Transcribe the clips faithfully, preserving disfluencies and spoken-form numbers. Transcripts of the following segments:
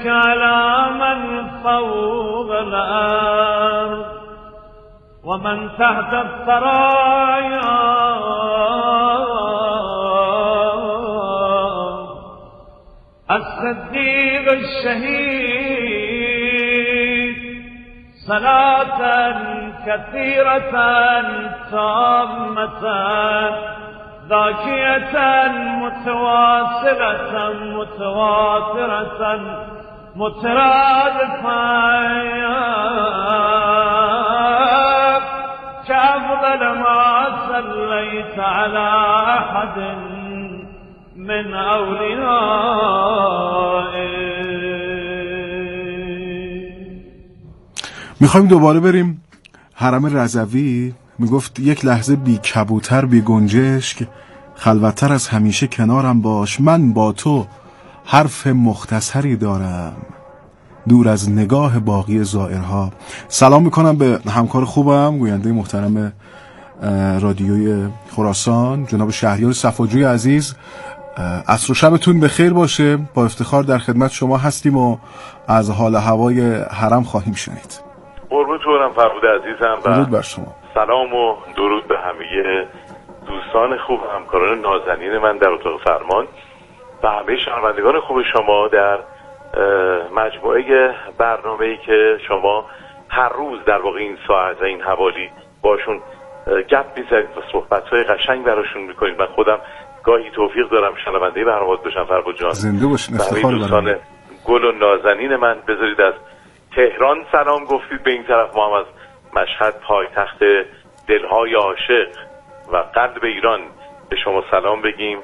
على من فوق الأرض ومن تحت الثرايا الصديق الشهيد صلاة كثيرة تامة ذاكية متواصلة متواترة مترادفة كأفضل ما صليت على أحد من أوليائه. میخوایم دوباره بریم حرم رضوی. میگفت یک لحظه بی کبوتر بی گنجشک، خلوتر از همیشه کنارم باش، من با تو حرف مختصری دارم دور از نگاه باقی زائرها. سلام میکنم به همکار خوبم گوینده محترم رادیوی خراسان جناب شهریار صفاجوی عزیز. عصر و شبتون بخیر باشه. با افتخار در خدمت شما هستیم و از حال هوای حرم خواهیم شنید. قربونتونم فرمود عزیزم. درود بر شما. سلام و درود به همه دوستان خوب همکاران نازنین من در اتاق فرمان و همه شنوندگان خوب شما در مجموعه برنامه‌ای که شما هر روز در واقع این ساعت و این حوالی باشون گپ میزنید و صحبت‌های قشنگ براشون میکنید. من خودم گاهی توفیق دارم شنونده برنامه‌ات باشم. فربود جان زنده باشین. افتخار دوستان گل و نازنین من. بذارید از تهران سلام گفتید به این طرف، ما هم از مشهد پایتخت دلهای عاشق و قلب ایران به شما سلام بگیم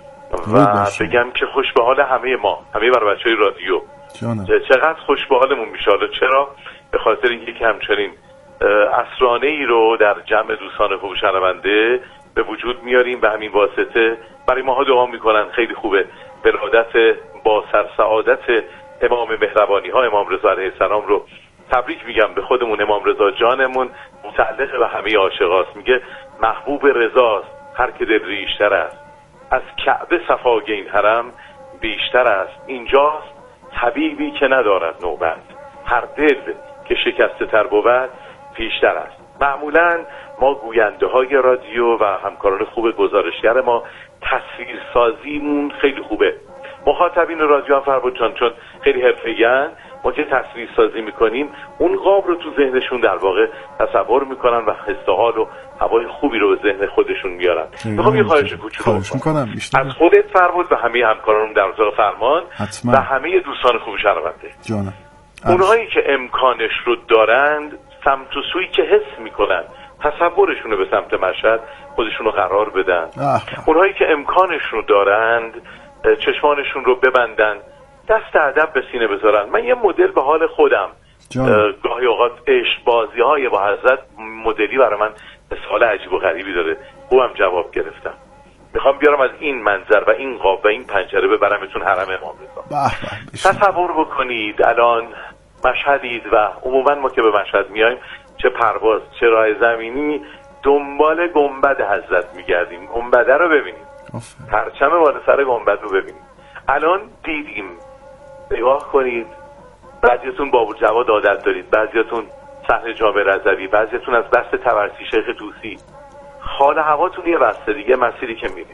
و بگم که خوش به حال همه ما، همه بر بچهای رادیو جانم. چقدر خوش به حالمون میشه. حالا چرا؟ به خاطر اینکه که همچنین عصرانه ای رو در جمع دوستان خوب شنونده به وجود میاریم. به همین واسطه برای ماها دعا میکنن. خیلی خوبه. ولادت با سر سعادت امام مهربانی ها امام رضا علیه السلام رو تبریک میگم به خودمون. امام رضا جانمون متعلق به همه عاشقاست. میگه محبوب رضاست هر که دل ریشتر است، از کعبه صفای این حرم بیشتر است. اینجاست طبیبی که ندارد نوبت، هر دل که شکسته تر بود پیشتر است. معمولا ما گوینده های رادیو و همکاران خوب گزارشگر ما تصویرسازیمون خیلی خوبه. مخاطبین رادیو هم فربود جان چون خیلی حرفه‌این، ما که تصویر سازی میکنیم اون قاب رو تو ذهنشون در واقع تصور میکنن و حس و حال و هوای خوبی رو به ذهن خودشون میارن. میخوام یه خواهش کوچولو کنم از خودت فرمود و همه همکارانم در اتاق فرمان حتما. و همه دوستان خوب شنونده. جانم. اونهایی که امکانش رو دارند سمت و سویی که حس میکنن تصورشون رو به سمت مشهد خودشون رو قرار بدن. اونهایی که امکانش رو دارند چشمانشون رو ببندن، دست ادب به سینه بذارن. من یه مدل به حال خودم گاهی اوقات عشق بازی های با حضرت مدلی برای من سوال عجیب و غریبی داره، خوبم جواب گرفتم. میخوام بیارم از این منظر و این قاب و این پنجره ببرمتون حرم امام رضا. تصور بکنید الان مشهدید و عموما ما که به مشهد میایم چه پرواز چه راه زمینی دنبال گنبد حضرت میگردیم. گنبده رو ببینیم، پرچم بالا سر گنبد رو ببینیم. الان دیدیم، نگاه کنید. بعضیتون بابور جواد عادت دارید، بعضیتون صحن جامع رضوی، بعضیتون از بسط طبرسی شیخ طوسی. حال هواتون یه بسته دیگه مسیری که میرید.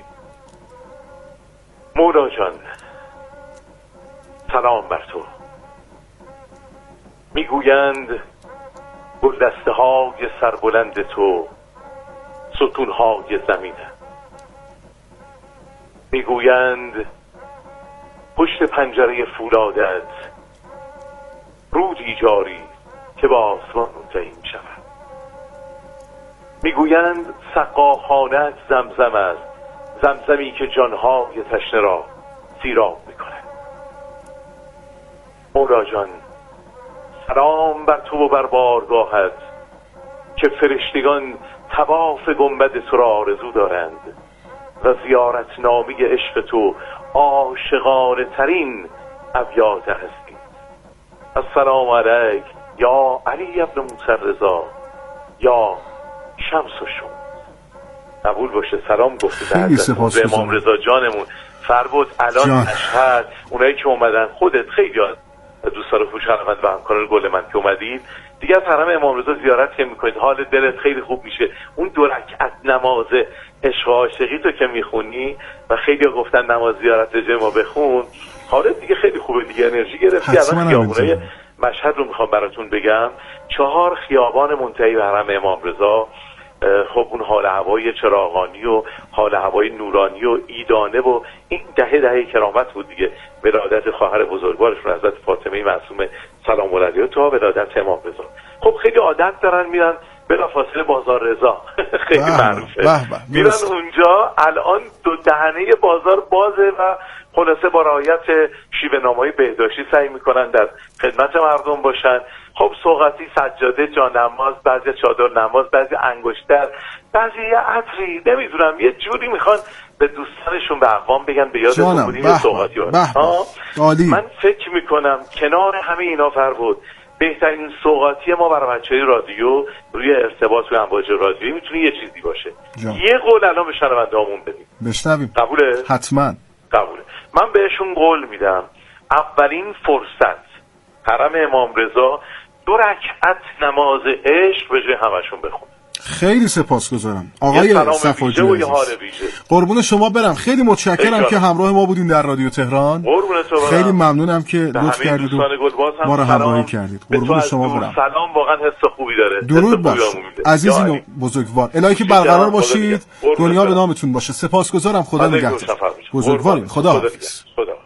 مولا جان سلام بر تو. میگویند گلدسته های سربلند تو ستون های زمینه. میگویند پشت پنجره فولادت رودی جاری که با آسمان منتهی می شود. میگویند سقاخانه‌ات زمزم است، زمزمی که جانهای تشنه را سیراب میکنه. مولا جان سلام بر تو و بر بارگاهت که فرشتگان طواف گنبد تو را آرزو دارند و زیارت نامه عشق تو عاشقانه ترین ابیات هستی. السلام علیک یا علی ابن موسی رضا یا شمس و شمس. قبول باشه. سلام گفتید به امام رضا جانمون. فربود الان مشهد اونایی که اومدن خودت خیلی دوستان خوب شنوند و همکاران گل من که اومدید دیگه از حرم امام رضا زیارت که میکنید حالت دلت خیلی خوب میشه. اون دو رکعت نماز عشق و عاشقی تو که میخونی و خیلی گفتن نماز زیارت رجای ما بخون، حالت دیگه خیلی خوبه دیگه، انرژی گرفتی. الان خیابونای مشهد رو میخوام براتون بگم، چهار خیابان منتهی به حرم امام رضا، خب اون حال هوای چراغانی و حال هوای نورانی و ایدانه و این دهه دهه کرامت بود دیگه، ولادت خواهر بزرگوارشون حضرت فاطمه معصومه سلام الله علیها تا ولادت امام رضا. خب خیلی عادت دارن میرن بلافاصله بازار رضا خیلی معروفه، میرن اونجا. الان دو دهنه بازار بازه و خلاصه با رعایت شیوه نامه‌های بهداشتی سعی میکنن در خدمت مردم باشن. خب سوغاتی، سجاده، جانماز، بعضی چادر نماز، بعضی انگشتر، بعضی یه عطری، نمیدونم یه جوری میخوان به دوستانشون به اقوام بگن به یادتون بودیم یه سوغاتی هست. من فکر میکنم کنار همه اینا فرود بهترین سوغاتی ما برای بچه‌های رادیو روی ارتباط و امواج رادیویی میتونه یه چیزی باشه. جان. یه قول الان به شنونده‌هامون بدیم. بشنویم. قبوله؟ حتما. قبوله. من بهشون قول میدم اولین فرصت حرم امام رضا دو رکعت نماز عشق به جای همشون بخونه. خیلی سپاسگزارم آقای صفاجی عزیز. قربون شما برم، خیلی متشکرم که همراه ما بودین در رادیو تهران. خیلی ممنونم که لطف کردید و ما رو همراهی کردید. قربون شما برم. سلام، واقعا حس خوبی داره. درود باش عزیزین و بزرگوار، الهی که برقرار باشید، دنیا به نامتون باشه. سپاسگزارم، خدا نگهدار. بزرگوارین، خدا حافظ.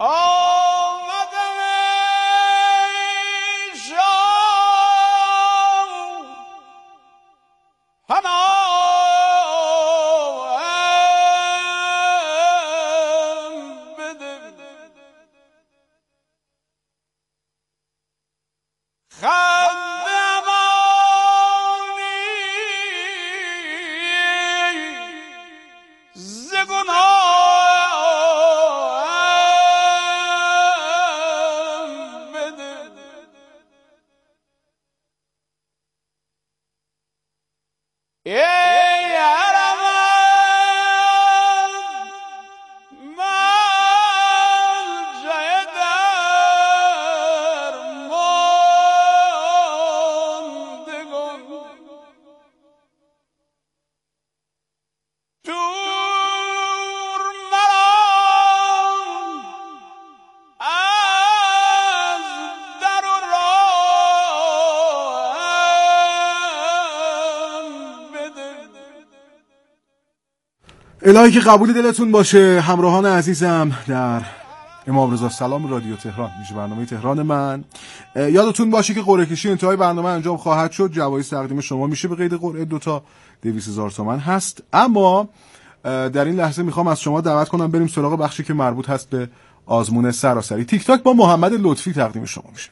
الهی که قبول دلتون باشه. همراهان عزیزم در امام رضا سلام رادیو تهران، میشه برنامه تهران من. یادتون باشه که قرعه کشی انتهای برنامه انجام خواهد شد. جوایز تقدیم شما میشه به قید قرعه دو تا دویست هزار تومان هست. اما در این لحظه میخوام از شما دعوت کنم بریم سراغ بخشی که مربوط هست به آزمون سراسری. تیک تاک با محمد لطفی تقدیم شما میشه.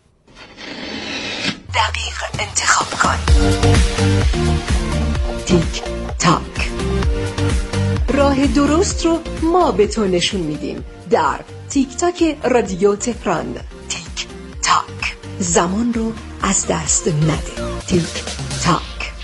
دقیق انتخاب کن. تیک تاک، راه درست رو ما به تو نشون میدیم در تیک تاک رادیو تهران. تیک تاک، زمان رو از دست نده. تیک تاک.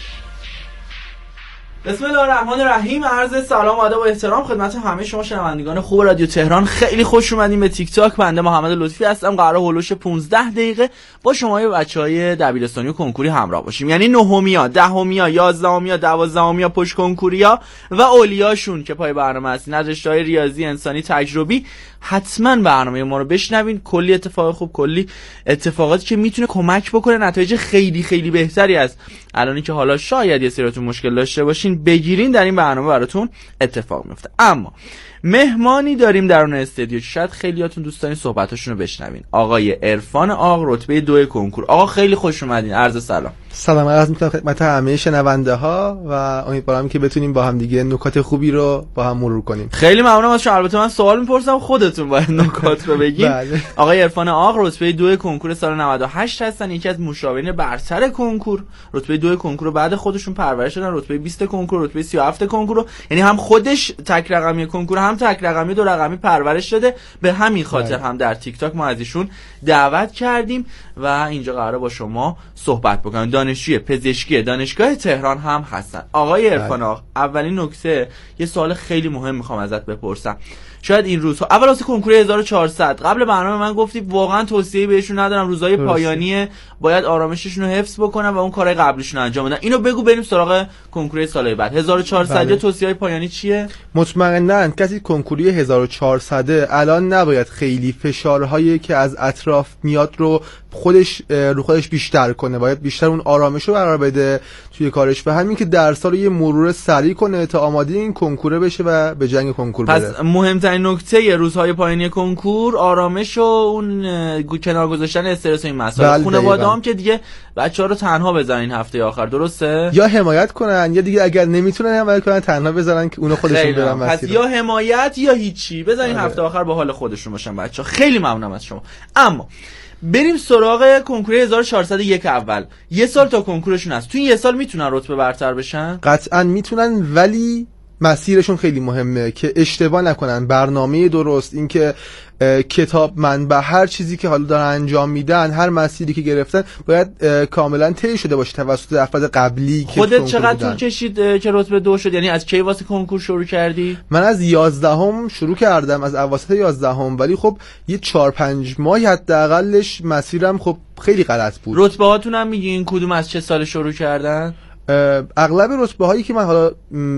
بسم الله الرحمن الرحیم. عرض سلام و ادب و احترام خدمت همه شما شنوندگان خوب رادیو تهران. خیلی خوش اومدین به تیک تاک. بنده محمد لطفی هستم. قراره هولوش پانزده دقیقه با شما و بچهای دبیرستانی و کنکوری همراه باشیم، یعنی نهمیا، دهمیا، یازدهمیا، دوازدهمیا پشت کنکوریا و اولیاشون که پای برنامه هستین از رشته‌های ریاضی، انسانی، تجربی. حتما برنامه ما رو بشنوین. کلی اتفاق خوب، کلی اتفاقاتی که میتونه کمک بکنه نتایج خیلی خیلی بهتری از الانی که حالا شاید یه سریاتون مشکل داشته باشین بگیرین در این برنامه براتون اتفاق میفته. اما مهمانی داریم در اون استودیو که شاید خیلیاتون دوست دارین صحبتاشون رو بشنوین. آقای عرفان آق، رتبه دو کنکور. آقا خیلی خوش اومدین. عرض سلام. سلام عرض می‌کنم خدمت همه شنونده ها و امیدوارم که بتونیم با هم دیگه نکات خوبی رو با هم مرور کنیم. خیلی ممنونم از شما. البته من سوال می‌پرسم، خودتون باید نکات رو بگین. بله. آقای عرفان آق رتبه دو کنکور سال نود و هشت هستن، یکی از مشاورین برتر کنکور. رتبه دو کنکور بعد خودشون پرورش دادن، رتبه بیست کنکور، رتبه سی و هفت کنکور، یعنی هم خودش تک رقمی کنکور هم تک رقمی دو رقمی پرورش داده. به همین خاطر هم در تیک تاک ما از ایشون دعوت کردیم و اینجا قراره با شما صحبت بکنیم. دانشجوی پزشکی دانشگاه تهران هم هستن. آقای عرفان آق، اولین نکته یه سوال خیلی مهم میخوام ازت بپرسم. شاید این روزها اول واسه کنکور هزار و چهارصد قبل برنامه من گفتی واقعا توصیه بهشون ندارم، روزهای پایانی باید آرامششون رو حفظ بکنن و اون کارهای قبلیشون رو انجام بدن. اینو بگو بریم سراغ کنکور سال بعد. هزار و چهارصد بله. توصیه‌های پایانی چیه؟ مطمئناً کسی کنکوری هزار و چهارصد الان نباید خیلی فشارهایی که از اطراف میاد رو خودش رو خودش بیشتر کنه، باید بیشتر اون آرامش رو قرار بده توی کارش و همین که درس‌ها رو یه مرور سریع کنه تا آماده این کنکور بشه و به جنگ کنکور بره. پس مهمترین نکته روزهای پایانی کنکور آرامش و اون کنار گذاشتن استرس و این مسائل. خانواده‌ام که دیگه بچه‌ها رو تنها بذارن هفته آخر، درسته؟ یا حمایت کنن یا دیگه اگر نمیتونن حمایت کنن تنها بذارن که اونو خودشون برن مسیر. پس یا حمایت یا هیچی، بذارین هفته آخر با حال خودشون باشن بچه‌ها. خیلی ممنونم از شما. اما بریم سراغ کنکور هزار و چهارصد و یک اول. یه سال تا کنکورشون هست. تو این یه سال میتونن رتبه برتر بشن؟ قطعاً میتونن، ولی مسیرشون خیلی مهمه که اشتباه نکنن. برنامه درست، اینکه کتاب منبع هر چیزی که حالا دارن انجام میدن، هر مسیری که گرفتن باید کاملا طی شده باشه توسط افراد قبلی که خودت چقدر طول کشید که رتبه دو شد؟ یعنی از کی واسه کنکور شروع کردی؟ من از یازدهم شروع کردم، از اواسط یازدهم، ولی خب یه چهار پنج ماه حداقلش مسیرم خب خیلی غلط بود. رتبه هاتون هم میگین کدوم از چه سال شروع کردن؟ اغلب رتبه هایی که من حالا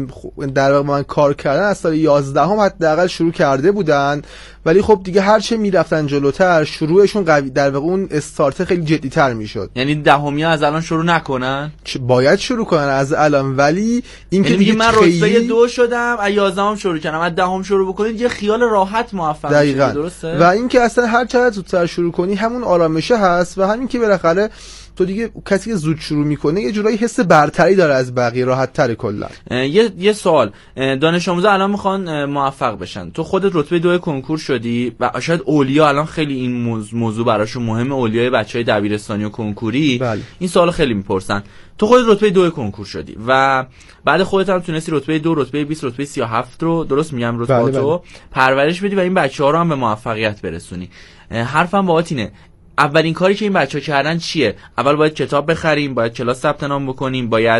در واقع من کار کردن از سال یازدهم حداقل شروع کرده بودن، ولی خب دیگه هر چه میرفتن جلوتر شروعشون قوی، در واقع اون استارت خیلی جدی تر میشد. یعنی دهمی از الان شروع نکنن؟ باید شروع کنن از الان، ولی این که یعنی دیگه من خیلی... رتبه دو شدم از یازدهم شروع کردم، از دهم شروع بکنید یه خیال راحت موفق میشید، درسته؟ و این که اصلا هر چقدر زودتر شروع کنی همون آرامشه هست و همین که بالاخره تو دیگه کسی که زود شروع میکنه یه جورایی حس برتری داره از بقیه، راحت تره کلا. یه یه سوال، دانش آموزا الان میخوان موفق بشن، تو خودت رتبه دو کنکور شدی و شاید اولیا الان خیلی این موضوع براشون مهمه، اولیای بچهای دبیرستانی و کنکوری بله. این سوالو خیلی میپرسن. تو خودت رتبه دو کنکور شدی و بعد خودت هم تونستی رتبه دو، رتبه بیست، رتبه سی و هفت رو، درست میگم، رتبه بله تو بله. پرورش بدی و این بچه‌ها رو هم به موفقیت برسونی. حرفم باهات اینه، اولین کاری که این بچه‌ها کردن چیه؟ اول باید کتاب بخریم، باید کلاس ثبت نام بکنیم، باید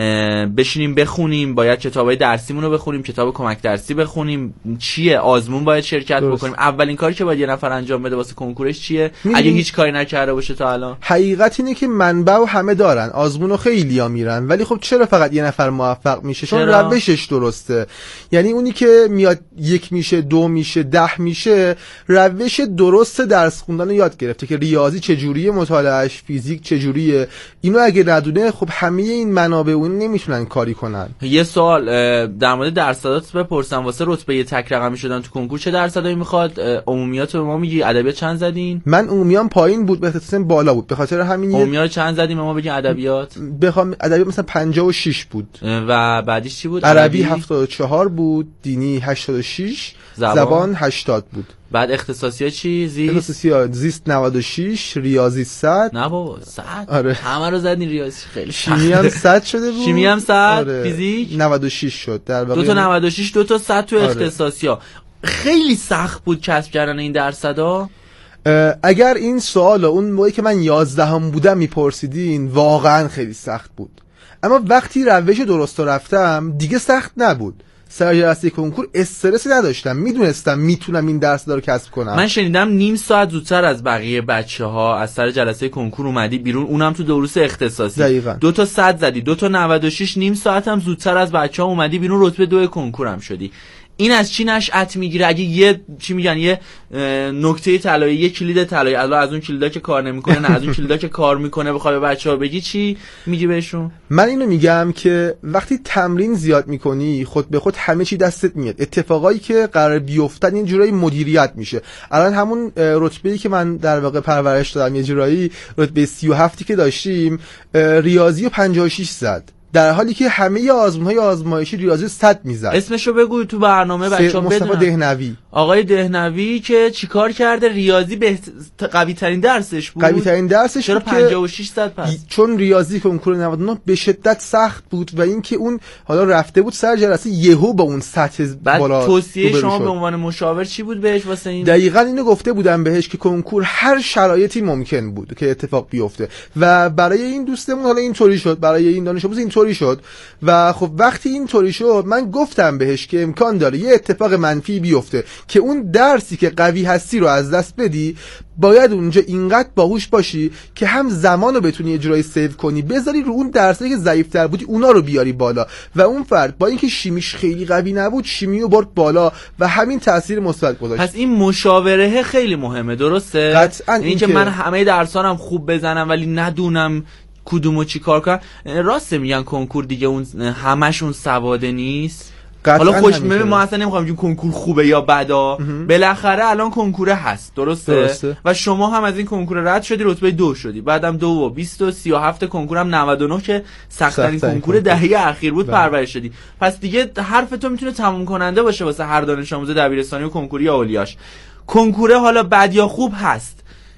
بشینیم بخونیم، باید کتابای درسیمون رو بخونیم، کتاب کمک درسی بخونیم، چیه؟ آزمون باید شرکت درست. بکنیم. اولین کاری که باید یه نفر انجام بده واسه کنکورش چیه؟ اگه هیچ کاری نکرده باشه تا الان. حقیقت اینه که منبع و همه دارن، آزمونو خیلیا میرن، ولی خب چرا فقط یه نفر موفق میشه؟ چون روشش درسته. یعنی اونی که میاد یک میشه، دو میشه، ده میشه، روش درست درس خوندن رو یاد گرفته که ریاضی چجوریه، مطالعهش، فیزیک چجوریه. اینو اگه ندونه خب همه این منابع اون نمیتونن کاری کنن. یه سوال در مورد درصدات بپرسم، واسه رتبه تک رقمی شدن تو کنکور چه درصدی میخواد؟ عمومیات به ما میگی؟ ادبیات چند زدین؟ من عمومیام پایین بود، به اختصاص بالا بود، به خاطر همین. عمومیات چند زدیم؟ ما بگین ادبیات. بخوام ادبیات مثلا پنجاه و شش بود و بعدیش چی بود؟ عربی هفتاد و چهار بود، دینی هشتاد و شش، زبان, زبان هشتاد بود. بعد اختصاصی ها چی؟ زیست؟ اختصاصی ها زیست نود و شش، ریاضی صد. نه بابا صد؟ آره. همه رو زدین ریاضی خیلی. شیمی هم صد شده بود. شیمی هم صد. آره. فیزیک نود و شش شد. در واقع دو تا نود و شش، دو تا صد تو آره. اختصاصی ها. خیلی سخت بود کسب کردن این درصدا. اگر این سوال اون موقعی که من یازدهم بودم میپرسیدین واقعا خیلی سخت بود، اما وقتی روش درست رفتم دیگه سخت نبود. سر جلسه کنکور استرسی نداشتم، میدونستم میتونم این درس رو کسب کنم. من شنیدم نیم ساعت زودتر از بقیه بچه‌ها از سر جلسه کنکور اومدی بیرون، اونم تو دروس اختصاصی. دقیقاً. دو تا صد زدی، دو تا نود و شش، نیم ساعت هم زودتر از بچه‌ها اومدی بیرون، رتبه دو کنکورم شدی. این از چی نشأت میگیره؟ اگه یه چی میگن یه نکته طلایی، یه کلید طلایی از اون کلیدا که کار نمیکنه، نه از اون کلیدا که کار میکنه بخوای به بچه‌ها بگی، چی میگی بهشون؟ من اینو میگم که وقتی تمرین زیاد میکنی خود به خود همه چی دستت میاد. اتفاقایی که قرار بیفتن این جورایی مدیریت میشه. الان همون رتبه‌ای که من در واقع پرورش دادم، یه جورایی رتبه سی و هفت که داشتیم، ریاضی و پنجاه و شش زد، در حالی که همه آزمون‌های آزمایشی ریاضی صد میزد. اسمشو بگو تو برنامه بچه‌ها بدونن. مصطفی دهنوی. آقای دهنوی که چیکار کرده؟ ریاضی به قوی ترین درسش بود. قوی ترین درسش چرا بود. پنجاه و شش صد پس؟ چون ریاضی کنکور نود و نه به شدت سخت بود و اینکه اون حالا رفته بود سر جلسه یهو با اون سطح بالا. بعد توصیه شما به عنوان مشاور چی بود بهش واسه این؟ دقیقاً اینو گفته بودم بهش که کنکور هر شرایطی ممکن بود که اتفاق بیفته و برای این دوستمون حالا اینطوری شد، برای این دانش آموز اینطوری شد و خب وقتی اینطوری شد من گفتم بهش که امکان داره یه اتفاق منفی بیفته که اون درسی که قوی هستی رو از دست بدی. باید اونجا اینقدر باهوش باشی که هم زمان رو بتونی یه جورایی سیو کنی، بذاری رو اون درسی که ضعیف‌تر بودی اونا رو بیاری بالا، و اون فرد با اینکه شیمیش خیلی قوی نبود شیمی رو برد بالا و همین تاثیر مثبت گذاشت. پس این مشاوره خیلی مهمه، درسته؟ قطعاً. این که من همه درسانم خوب بزنم ولی ندونم کدومو چی کار کنم. راسته میگن کنکور دیگه اون همشون سواده نیست؟ حالا خوش میبینیم، ما اصلا نمیخوایم بگیم کنکور خوبه یا بدا، بالاخره الان کنکور هست، درسته؟ درسته؟ و شما هم از این کنکور رد شدی، رتبه دو شدی، بعدم دو و بیست و سی و هفت کنکور هم نود و نه که سخت‌ترین کنکور دهه اخیر بود پرورش شدی. پس دیگه حرف تو میتونه تموم کننده باشه واسه هر دانش آموز دبیرستانی و کنکوری یا اولیاش. کنکور حالا بد یا خوب هست،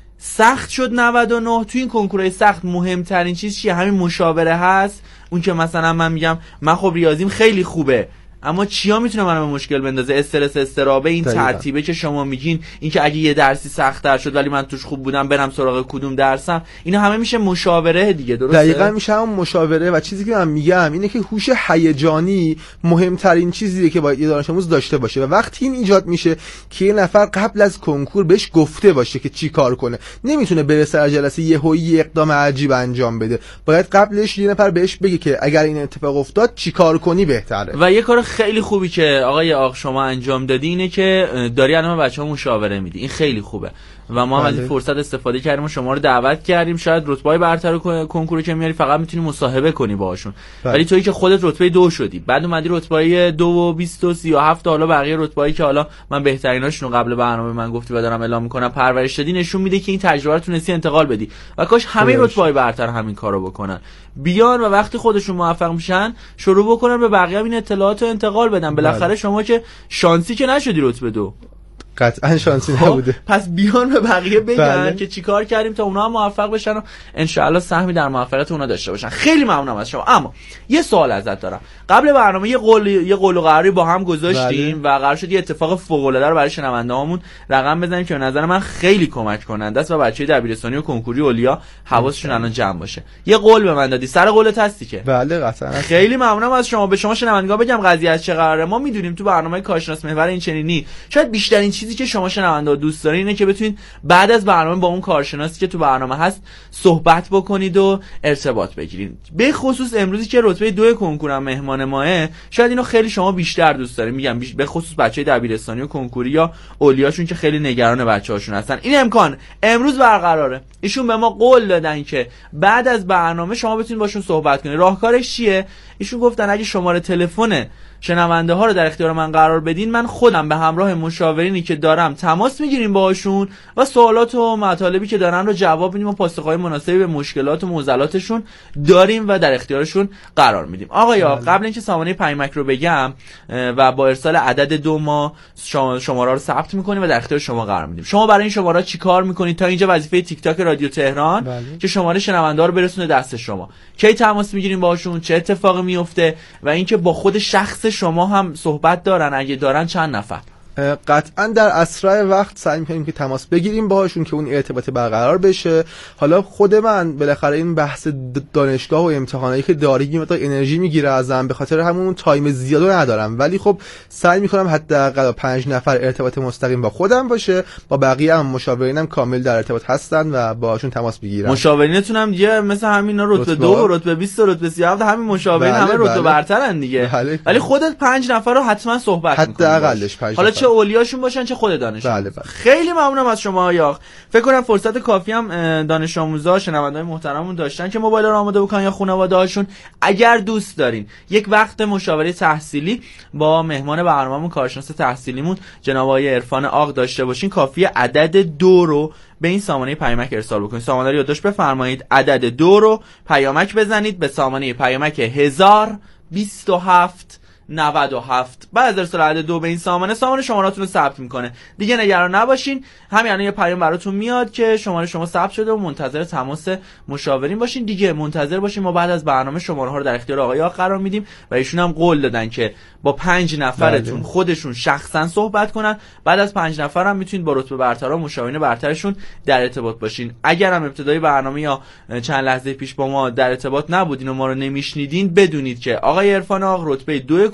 سخت شد نود و نه. تو این کنکورهای سخت مهمترین چیز چیه؟ همین مشاوره هست. اون که مثلا من میگم من خب ریاضیم خیلی خوبه، اما چیا میتونه منو به مشکل بندازه؟ استرس، استرابه، این دقیقا. ترتیبه که شما میگین، این که اگه یه درسی سخت‌تر شد ولی من توش خوب بودم برم سراغ کدوم درسم، اینا همه میشه مشاوره دیگه، درسته؟ دقیقاً میشه هم مشاوره. و چیزی که من میگم اینه که هوش هیجانی مهمترین چیزیه که باید یه دانش آموز داشته باشه، و وقتی این ایجاد میشه که یه نفر قبل از کنکور بهش گفته باشه که چی کار کنه، نمیتونه بره سر جلسه یهویی اقدام عجیب انجام بده، باید قبلش یه نفر بهش بگه که اگر این اتفاق افتاد چی کار کنی بهتره. و یه کار خیلی خوبی که آقای آق شما انجام دادی اینه که داری الان بچه‌ها مشاوره میدی، این خیلی خوبه و ما هم از این فرصت استفاده کردیم و شما رو دعوت کردیم. شاید رتبه‌های برتر کنکور که میاری فقط میتونی مصاحبه کنی باهاشون، ولی تویی که خودت رتبه دو شدی، بعد اومدی رتبه دو و بیست و سی و هفت، حالا بقیه رتبه‌ای که حالا من بهتریناشون رو قبل برنامه من گفتی و دارم اعلام میکنم پرورش دادی، نشون میده که این تجربه رو تونستی انتقال بدی و کاش همه رتبه‌های برتر همین کارو بکنن، بیان و وقتی خودشون موفق میشن شروع بکنن به بقیه این اطلاعات رو انتقال بدن. بالاخره شما که شانسی که نشدی رتبه دو، قطعا شانسی نبوده، پس بیان به بقیه بگن بله. که چیکار کردیم تا اونا هم موفق بشن و انشاءالله سهمی در موفقیت اونا داشته باشن. خیلی ممنونم از شما. اما یه سوال ازت دارم. قبل برنامه یه قول یه قول و قراری با هم گذاشتیم بله. و قرار شد یه اتفاق فوق العاده رو برای شنونده‌هامون رقم بزنیم که به نظر من خیلی کمک کننده است و بچه‌های دبیرستانی و کنکوری اولیا حواسشون الان جمع باشه. یه قول به من دادی، سر قولت هستی که؟ بله قطعا. خیلی ممنونم از شما. به شما شنوندگان بگم قضیه از چه قراره. ما میدونیم تو برنامه کارشناس محور این چنینی شاید بیشترین چیزی که شما شنوندا دوست دارین اینه که بتونید بعد از برنامه با اون کارشناسی که تو برنامه هست صحبت بکنید و ارتباط بگیرید. به خصوص امروزی که رتبه دو کنکورم مهمان ماه، شاید اینو خیلی شما بیشتر دوست دارین. میگم به خصوص بچهای دبیرستانی و کنکوری یا اولیاشون که خیلی نگران بچه‌هاشون هستن. این امکان امروز برقراره. ایشون به ما قول دادن که بعد از برنامه شما بتونید باشون صحبت کنید. راهکارش چیه؟ ایشون گفتن اگه شماره تلفن شنونده ها رو در اختیار من قرار بدین، من خودم به همراه مشاورینی که دارم تماس میگیریم باهاشون و سوالات و مطالبی که دارن رو جواب میدیم و پاسخهای مناسبی به مشکلات و معضلاتشون داریم و در اختیارشون قرار میدیم. آقایا قبل اینکه سامانه پیامک رو بگم و با ارسال عدد دو ما شماره رو ثبت میکنیم و در اختیار شما قرار میدیم. شما برای این شماره چیکار میکنید؟ تا اینجا وظیفه تیک تاک رادیو تهران بله. که شماره شنونده ها رو برسونه دست شما. کی تماس میگیریم باهاشون، چه اتفاقی میفته و اینکه با خود شخص شما هم صحبت دارن، اگه دارن چند نفر؟ قطعا در اسرع وقت سعی می‌کنیم که تماس بگیریم باهاشون که اون ارتباط برقرار بشه. حالا خود من بالاخره این بحث دانشگاه و امتحانایی که داری یه مقدار انرژی میگیره ازم، به خاطر همون تایم زیادو ندارم، ولی خب سعی می‌کنم حداقل پنج نفر ارتباط مستقیم با خودم باشه. با بقیه هم مشاورینم کامل در ارتباط هستن و باهاشون تماس میگیرم. مشاورینتون هم دیگه مثل همینا رتبه دو و رتبه بیست و رتبه سی و هفت همین مشاورین بله، همه رتبه بله. برترن دیگه بله. ولی خودت پنج نفر رو حتما صحبت می‌کنی حداقلش پنج حالا چه اولیاشون باشن چه خود دانش بله بله. خیلی ممنونم از شما آقا. فکر کنم فرصت کافی هم دانش آموزا شنونده‌های محترممون داشتن که موبایل رو آماده بکنن یا خانواده‌هاشون. اگر دوست دارین یک وقت مشاوره تحصیلی با مهمان برنامه‌مون کارشناس تحصیلیمون جناب آقای عرفان آق داشته باشین، کافیه عدد دو رو به این سامانه پیامک ارسال بکنید. سامانه رو یادداشت بفرمایید، عدد دو رو پیامک بزنید به سامانه پیامک هزار و بیست و هفت نود و هفت. بعد از ارسال عدد دو به این سامانه، سامانه شماره‌تون رو ثبت میکنه. دیگه نگران نباشین، همین الان یه پیام براتون میاد که شماره شما ثبت شده و منتظر تماس مشاورین باشین. دیگه منتظر باشین، ما بعد از برنامه شماره ها رو در اختیار آقای آق قرار میدیم و ایشون هم قول دادن که با پنج نفرتون خودشون شخصا صحبت کنن. بعد از پنج نفر هم میتونید با رتبه برترا و مشاورین برترشون در ارتباط باشین. اگر هم ابتدای برنامه یا چند لحظه پیش با ما در ارتباط نبودین و ما رو نمیشنیدین، بدونید که آقای عرفان آق رتبه دو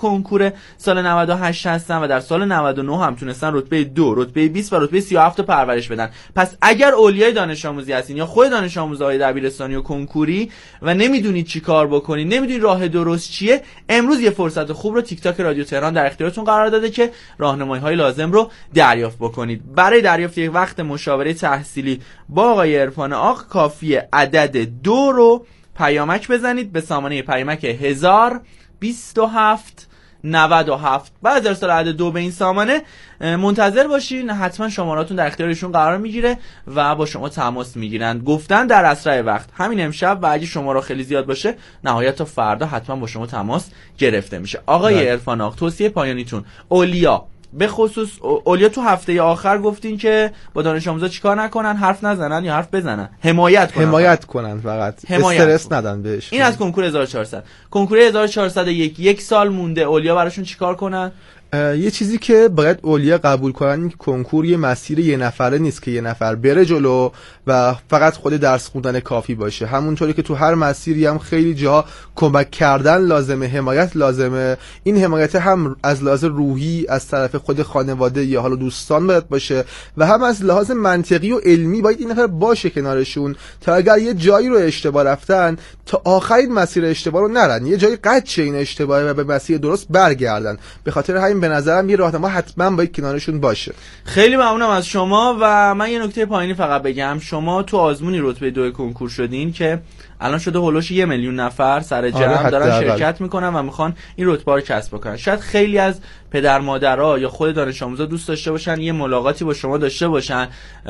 کنکور سال نود و هشت هستن و در سال نود و نه هم تونستن رتبه دو، رتبه بیست و رتبه سی و هفت رو پرورش بدن. پس اگر اولیای دانش آموزی هستین یا خود دانش آموزای دبیرستانی و کنکوری و نمیدونید چی کار بکنید، نمیدونید راه درست چیه، امروز یه فرصت خوب رو تیک تاک رادیو تهران در اختیارتون قرار داده که راهنمایی‌های لازم رو دریافت بکنید. برای دریافت یک وقت مشاوره تحصیلی با آقای عرفان آق کافیه عدد دو رو پیامک بزنید به سامانه پیامک هزار بیست و هفت نود و هفت. بعد ارسال عدد دو به این سامانه منتظر باشین، حتما شماراتون در اختیارشون قرار میگیره و با شما تماس میگیرن. گفتن در اسرع وقت، همین امشب و اگه شماره خیلی زیاد باشه نهایت تا فردا حتما با شما تماس گرفته میشه. آقای عرفان آق، توصیه پایانیتون. اولیا به خصوص اولیا تو هفته آخر گفتین که با دانش آموزا چیکار نکنن، حرف نزنن یا حرف بزنن، حمایت کنن، حمایت کنن فقط، استرس ندن بهش. این از کنکور هزار و چهارصد. کنکور هزار و چهارصد و یک یک سال مونده، اولیا براشون چیکار کنن؟ یه چیزی که باید اولیا قبول کنن این که کنکور یه مسیر یه نفره نیست که یه نفر بره جلو و فقط خود درس خوندن کافی باشه. همونطوری که تو هر مسیری هم خیلی جا کمک کردن لازمه، حمایت لازمه. این حمایت هم از لحاظ روحی از طرف خود خانواده یا حالا دوستان باید باشه و هم از لحاظ منطقی و علمی باید این نفر باشه کنارشون تا اگر یه جایی رو اشتباه رفتن تا آخرین مسیر اشتباه رو نرن، یه جایی قطع شه این اشتباه و به مسیر درست برگردن. به خاطر همین به نظرم یه راهنما حتما باید کنارشون باشه. خیلی ممنونم از شما و من یه نکته پایینی فقط بگم. شما تو آزمونی رتبه دو کنکور شدین که الان شده هولوش یه میلیون نفر سر جمع آره دارن شرکت میکنن و میخوان این رتبه رو کسب بکنن. شاید خیلی از پدر مادرها یا خود دانش آموزا دوست داشته باشن یه ملاقاتی با شما داشته باشن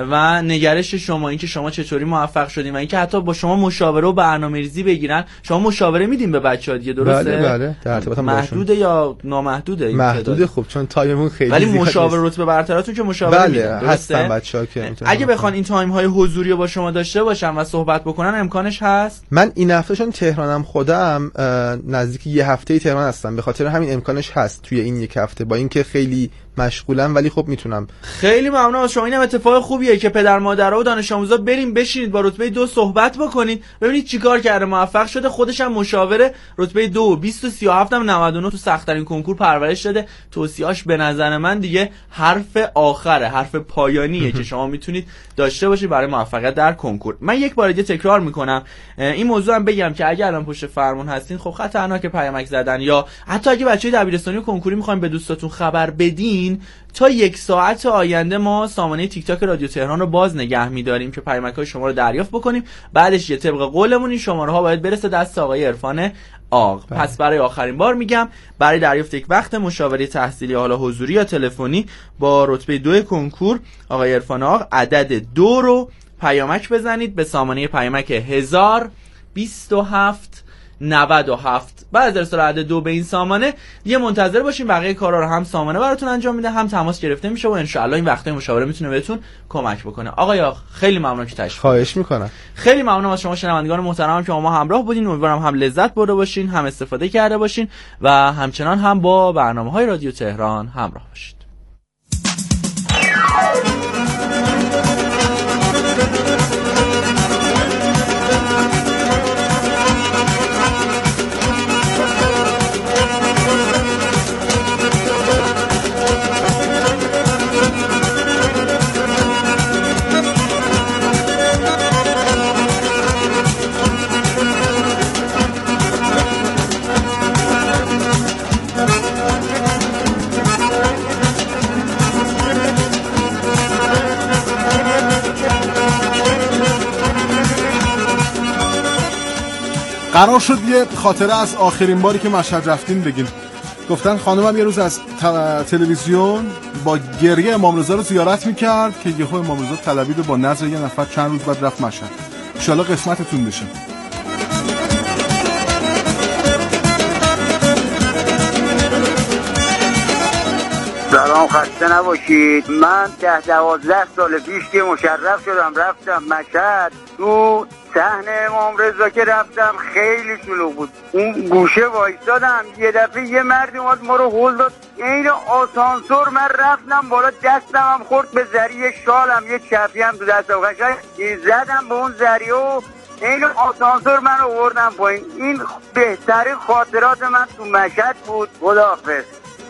و نگرش شما این که شما چطوری موفق شدین و اینکه حتی با شما مشاوره و برنامه‌ریزی بگیرن. شما مشاوره میدین به بچه‌ها دیگه، درسته؟ بله بله، در ارتباط محدوده یا نامحدوده؟ این محدوده. خب چون تایممون خیلی ولی مشاوره رتبه برتراتون که مشاوره بله میدن، درسته؟ هستن بچه‌ها که اگه بخوان این تایم های حضوری رو با شما داشته باشن و صحبت بکنن امکانش هست؟ من این هفته چون تهرانم خودم نزدیک یه هفته تهران هستم، به خاطر همین امکانش هست توی این یک هفته، با اینکه خیلی مشغولم ولی خب میتونم. خیلی ممنون از شما. اینم اتفاق خوبیه که پدر مادرها و دانش آموزا بریم بشینید با رتبه دو صحبت بکنید، ببینید چیکار کرده، موفق شده، خودش هم مشاوره رتبه دو بیست و سی و هفت هم نود و نه تو سخت ترین کنکور پرورش داده. توصیه‌اش به نظر من دیگه حرف آخره، حرف پایانیه که شما میتونید داشته باشید برای موفقیت در کنکور. من یک بار دیگه تکرار میکنم این موضوع هم بگم که اگه الان پشت فرمون هستین خب خطرناکه پیامک زدن، یا حتی اگه بچهای دبیرستانی و کنکوری میخواین به دوستاتون خبر بدین تا یک ساعت آینده ما سامانه تیک تاک رادیو تهران رو باز نگه می‌داریم که پیامک‌های شما رو دریافت بکنیم. بعدش یه طبق قولمون این شماره‌ها باید برسه دست آقای عرفان آق. بله. پس برای آخرین بار میگم برای دریافت یک وقت مشاوره تحصیلی حالا حضوری یا تلفنی با رتبه دو کنکور آقای عرفان آق عدد دو رو پیامک بزنید به سامانه پیامک هزار بیست و هفت نود و هفت. بعد از ارسال عدد دو به این سامانه یه منتظر باشین، بقیه کارا رو هم سامانه براتون انجام میده هم تماس گرفته میشه و ان شاء الله این وقته مشاوره میتونه بهتون کمک بکنه. آقا خیلی ممنون که تشریف خواهش میکنم. خیلی ممنونم از شما شنوندگان محترمم که ما همراه بودین. امیدوارم هم لذت برده باشین، هم استفاده کرده باشین و همچنان هم با برنامه‌های رادیو تهران همراه باشید. قرار شد یه خاطره از آخرین باری که مشهد رفتین بگین. گفتن خانمم یه روز از تلویزیون با گریه امام رضا رو زیارت میکرد که یهو امام رضا طلبید با نظر یه نفر چند روز بعد رفت مشهد. ان شاءالله قسمتتون بشه. سلام، خسته نباشید. من ده دوازده سال پیش که مشرف شدم رفتم مشهد، تو صحنه امام رضا که رفتم خیلی شلوغ بود. اون گوشه وایستادم، یه دفعه یه مرد اومد ما رو هل داد، این آسانسور من رفتم بالا، دستم هم خورد به زریه شالم، یه چپی هم تو دستم قشنگ زدم به اون زریه و این آسانسور من آوردن پایین. این بهترین خاطرات من تو مشهد بود. خداحافظ.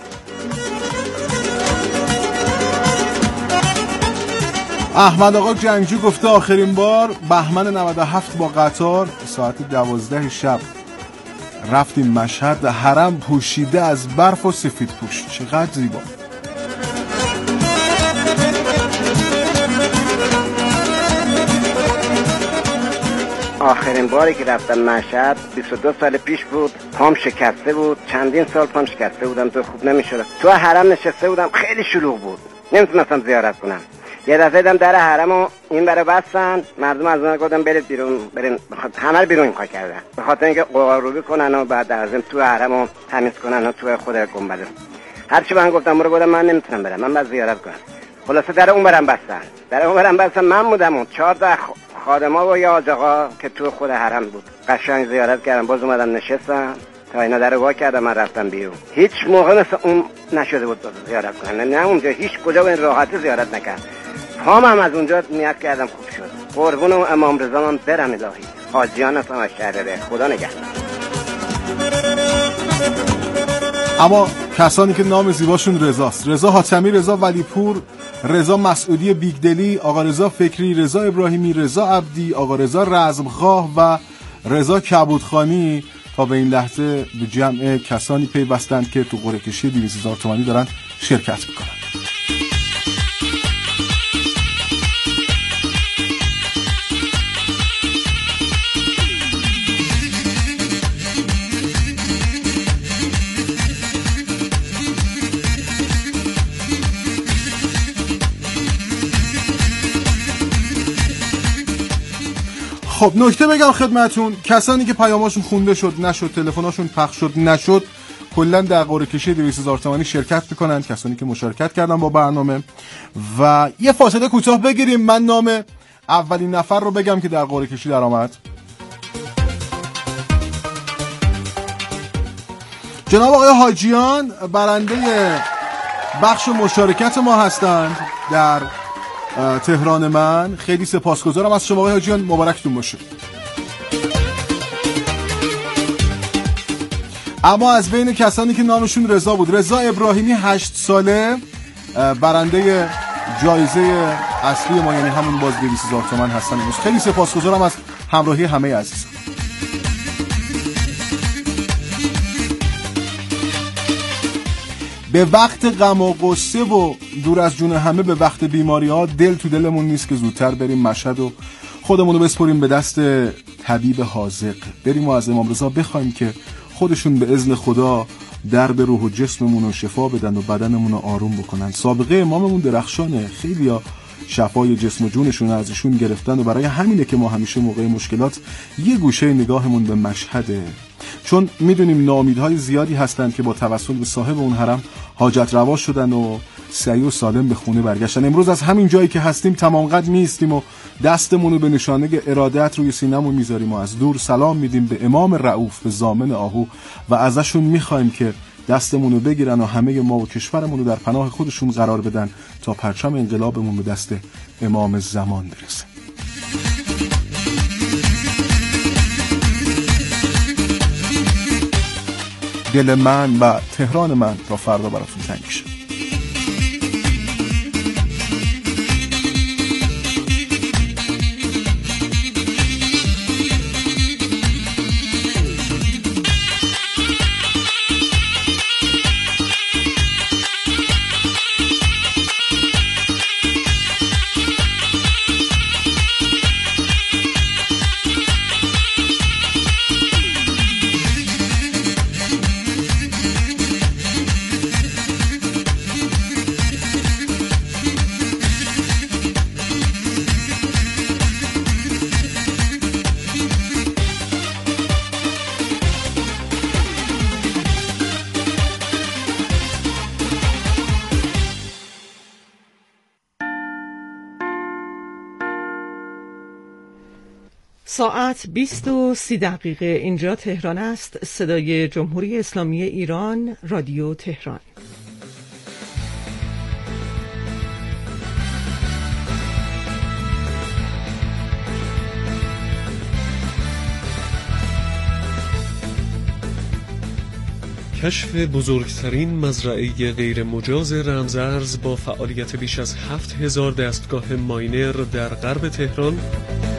احمد آقا جنگجو گفته آخرین بار بهمن نود و هفت با قطار ساعت دوازده شب رفتیم مشهد، حرم پوشیده از برف و سفید پوش. چقدر زیبا. آخرین باری که رفتم مشهد بیست و دو سال پیش بود. پام شکسته بود، چندین سال پام شکسته بودم، تو خوب نمیشد. تو حرم نشسته بودم، خیلی شلوغ بود، نمیتونستم زیارت کنم. یه دفعه دیدم در حرمو این برای بستن، مردم از اون گفتن برید بیرون، برین همه بیرون این کار کردن به خاطر اینکه قاروبی کنن و بعد در ضمن تو حرمو تمیز کنن و تو خود گنبد. هر چی من گفتم برو، گفتم من نمیتونم برم، من باید زیارت کنم. خلاصه در اون برم بستن، در اون برم بستن. من بودم و چهار تا خادما و یه حاج آقا که تو خود حرم بود. قشنگ زیارت کردم، باز اومدم نشستم تا اینا در وا کردم، من رفتم بیرون. هیچ موقع مثل اون نشده بود زیارت کنم، نه اونجا هیچ کجا به این راحتی زیارت نکردم. پام هم از اونجا نیت کردم خوب شد. قربون امام رضا من برم الهی. حاجیان هستم از شهرره. خدا نگهدار. اما کسانی که نام زیباشون رضاست: رضا حاتمی، رضا ولیپور، رضا مسعودی بیگدلی، آقا رضا فکری، رضا ابراهیمی، رضا عبدی، آقا رضا رزمخواه و رضا کبودخانی، تا به این لحظه به جمع کسانی پیوستند که تو قرعه کشی دویست هزار تومانی دارن شرکت میکنن. خب نکته بگم خدمتون، کسانی که پیاماشون خونده شد نشد، تلفناشون پخش شد نشد، کلا در قرعه کشی دویست هزار تومانی شرکت میکنن. کسانی که مشارکت کردن با برنامه. و یه فاصله کوتاه بگیریم، من نام اولین نفر رو بگم که در قرعه کشی در آمد. جناب آقای حاجیان برنده بخش مشارکت ما هستند در تهران من. خیلی سپاسگزارم از شما آقای حاجیان، مبارکتون باشه. اما از بین کسانی که نامشون رضا بود، رضا ابراهیمی هشت ساله برنده جایزه اصلی ما، یعنی همون باز دویست هزار تومان هستن. خیلی سپاسگزارم از همراهی همه عزیزان. به وقت غم و غصه و دور از جون همه، به وقت بیماری ها، دل تو دلمون نیست که زودتر بریم مشهد و خودمون رو بسپریم به دست طبیب حاذق. بریم و از امام رضا بخوایم که خودشون به اذن خدا درد روح و جسممون رو شفا بدن و بدنمون رو آروم بکنن. سابقه اماممون درخشانه، خیلیا شفای جسم و جونشون ازشون گرفتن و برای همینه که ما همیشه موقع مشکلات یه گوشه نگاهمون به مشهده، چون میدونیم ناامیدهای زیادی هستن که با توسل به صاحب اون حرم حاجت روا شدن و سعی و سالم به خونه برگشتن. امروز از همین جایی که هستیم تمام قد نیستیم و دستمون رو به نشانه ارادت روی سینمون میذاریم و از دور سلام میدیم به امام رؤوف، به ضامن آهو، و ازشون میخوایم که دستمون رو بگیرن و همه ما و کشورمون رو در پناه خودشون قرار بدن تا پرچم انقلابمون به دست امام زمان برسه. دل من و تهران من تا فردا براتون تنگ شه. ساعت بیست و سی دقیقه اینجا تهران است. صدای جمهوری اسلامی ایران، رادیو تهران. کشف بزرگترین مزرعه غیر مجاز رمزارز با فعالیت بیش از هفت هزار دستگاه ماینر در غرب تهران،